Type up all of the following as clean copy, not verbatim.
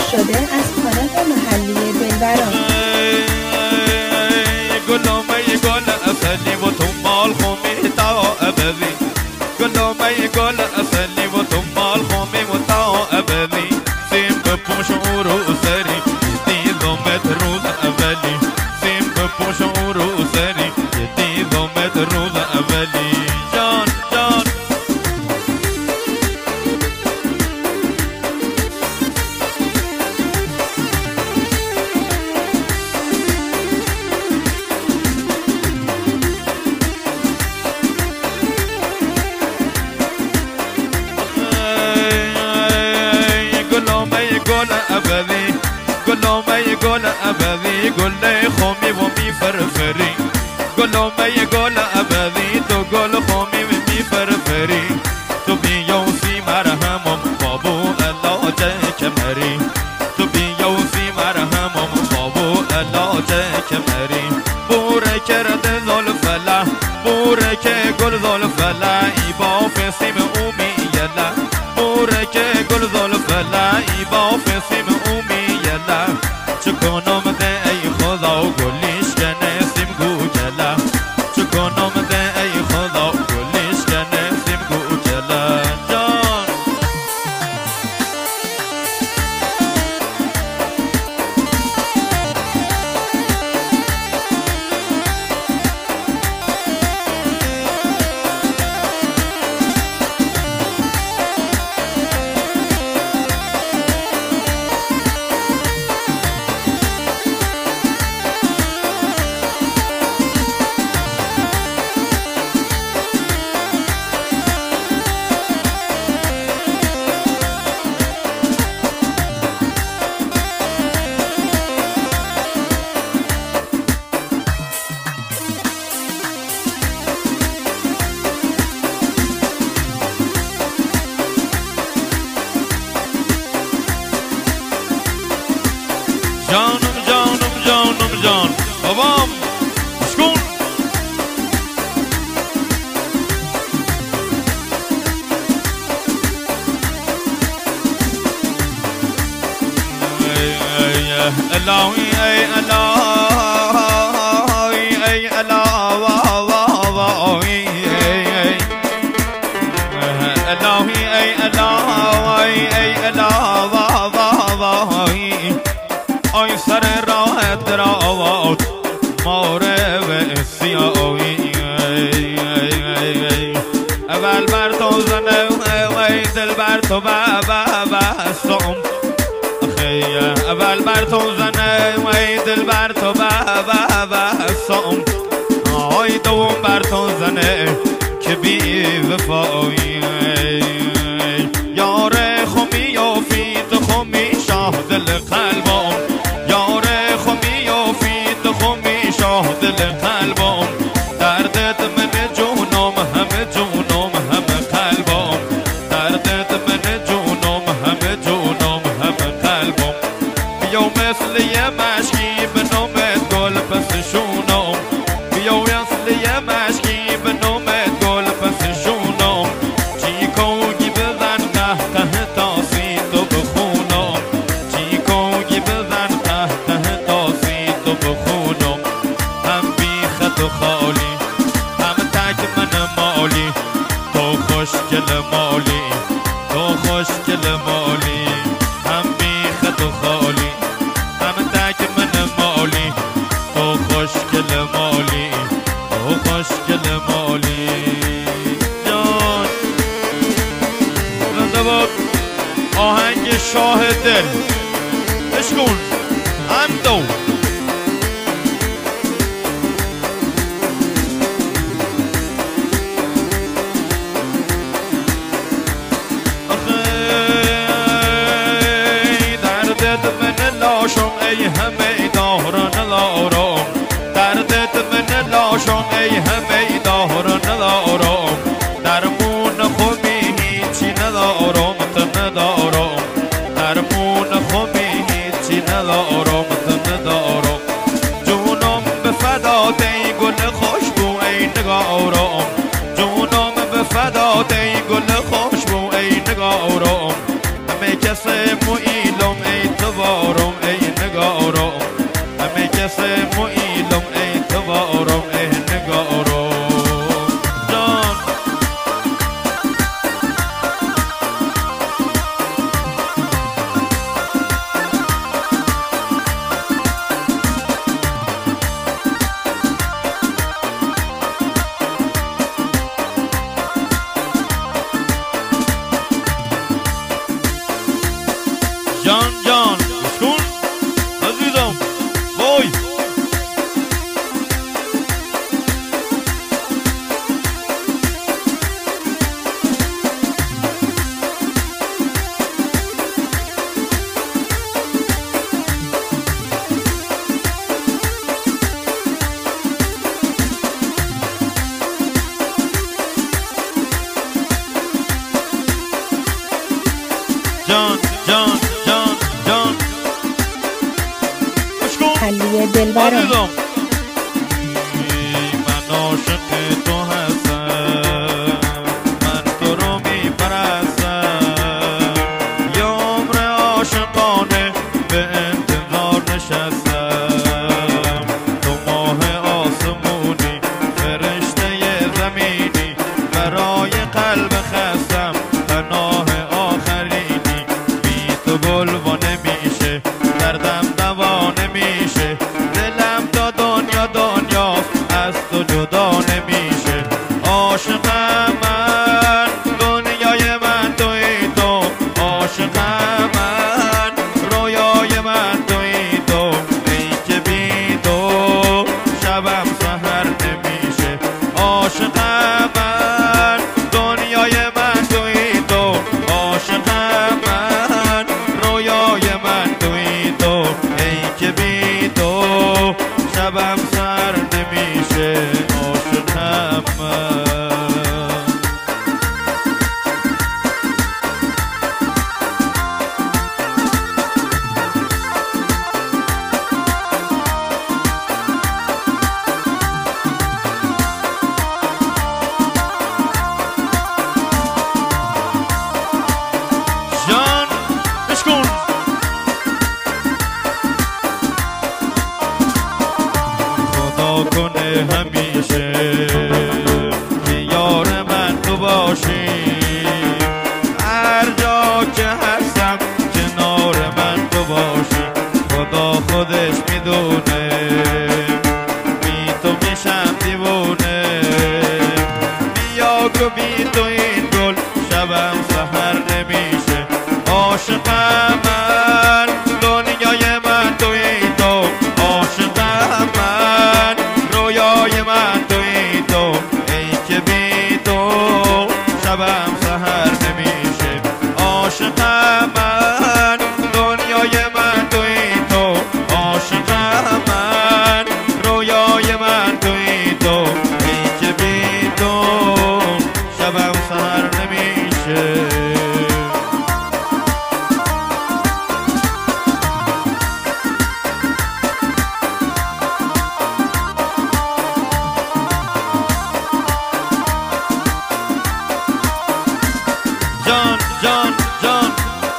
شده از کانال محلی دلبران. گلومه گل اصلی و تو مال خومی تا ابدی، گلومه گل اصلی و تو مال خومی و تا ابدی. سیم بپوش و رو سری دیدمت روز اولی، سیم بپوش و رو سری دیدمت روز اولی. جان جان گل ابدی، گلومه گل ابدی، گل خومی و می فرفری، گلومه گل ابدی، تو گل خومی و می فرفری. تو بیوسی مرهمم بابو علاج کمری، تو بیوسی مرهمم بابو علاج کمری. بوره کرده زلفلا، بوره که گل زلفلا، ای با فسیم اومی یلا، بوره که گل زلفلا، ای با فسیم اومی یلا. چکنم ده ای خدا و گلیش کنه سیم گوجلا، چکنم ده ای خدا و گلیش کنه سیم گوجلا. جان جانم جانم جانم جان بابام شکون. الهی ای الهی ای الهی الهی ای الهی ای الهی. آی سر راحت دراوات ماره و سیاهی، اول بر تو زنه وی دل بر تو بستم، اول بر تو زنه وی دل بر تو بستم. آی دوم بر تو زنه که بی وفایی، یار خمی و فیت خمی شاه دل قلبم، یار خمی و فیت خمی شاه دل قلبم. دردت من جونم همه جونم همه قلبم، دردت من جونم همه جونم همه قلبم. بیو مثل یه مشکی به نومت گل پس شونم، بیو مثل یه مشکی به نومت گل پس شونم. چی کوگی بزن قهقه تا سی تو بخونم، چی کوگی بزن قهقه تا سی تو بخونم. هم بی خط و خالی هم تک من مالی، تو خوشگل مالی تو خوشگل مالی. هم بی خط و خالی هم تک من مالی، تو خوشگل مالی تو خوشگل مالی. جان زنده باد آهنگ شاه دل اشکون هم دو. دردت من لاشم ای همه داران لارم، دردت من لاشم ای همه داران لارم. درمون خوبی هیچی ندارم تو ندارم، درمون خوبی هیچی ندارم تو ندارم. جونم به فدات ای گل خوشبو ای نگارم، جونم به فدات ای گل خوشبو ای نگارم. همه کس مویلم ای تو جان جان بشکن عزیزم وای جان جان جان جان بشکن محلی دلبران عزیزم من عاشق تو هستم من تو رو میپرستم یه عمر عاشقانه به انتظار نشستم تو ماه آسمونی فرشته زمینی برای قلب خستم پناه آخرینی بی تو گل نمیشه دردم دوا نمیشه دلم تا دنیا دنیاست از تو جدا نمیشه عاشقم من دنیای من توی تو عاشقم من رویای من توی تو ای که بی تو شبم سحر نمیشه عاشقم من دنیای من توی تو عاشقم من رویای من توی تو ای که بی تو شبم سر نمیشه عاشقم من جان بشکن خدا کنه همیشه که یار من تو باشی هر جا که هستم کنار من تو باشی خدا خودش میدونه بی تو میشم دیوونه بیا که بی تو این گل شبم سحر نمیشه عاشقم من دنیای من توی تو عاشقم من رویای من توی تو ای که بی تو شبم سحر نمیشه عاشقم من دنیای من توی تو عاشقم من رویای من توی تو ای که بی تو شبم سحر نمیشه جان جان جان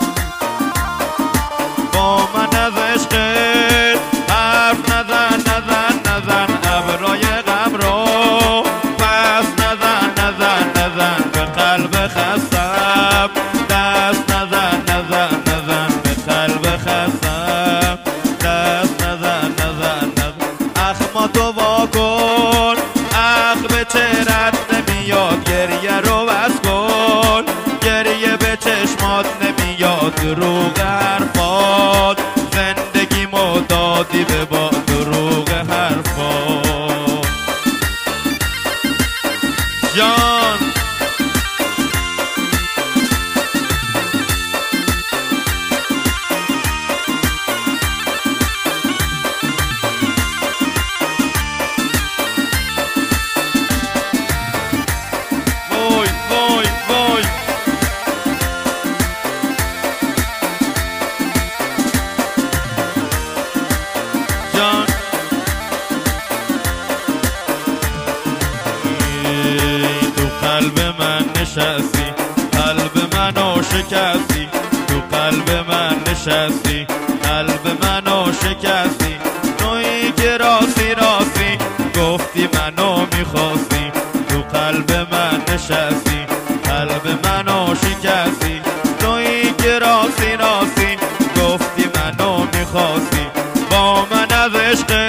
با من از عشقت حرف نزن نزن نزن ابرای غم رو پس نزن نزن نزن به قلب خستم دست نزن نزن نزن به قلب خستم دست نزن نزن نزن اخما تو وا کن اخ به چهرت نمیاد گریه رو بس کن گریه به چشمات نمیاد دروغ حرفات زندگی دادی به با دروغ حرفات جان وای وای وای جان تو قلب من نشستی قلب منو شکستی تو قلب من نشستی قلب منو شکستی تویی که راستی راستی گفتی منو میخواستی تو قلب من نشستی قلب منو شکستی تویی که راستی راستی گفتی منو میخواستی با من از عشق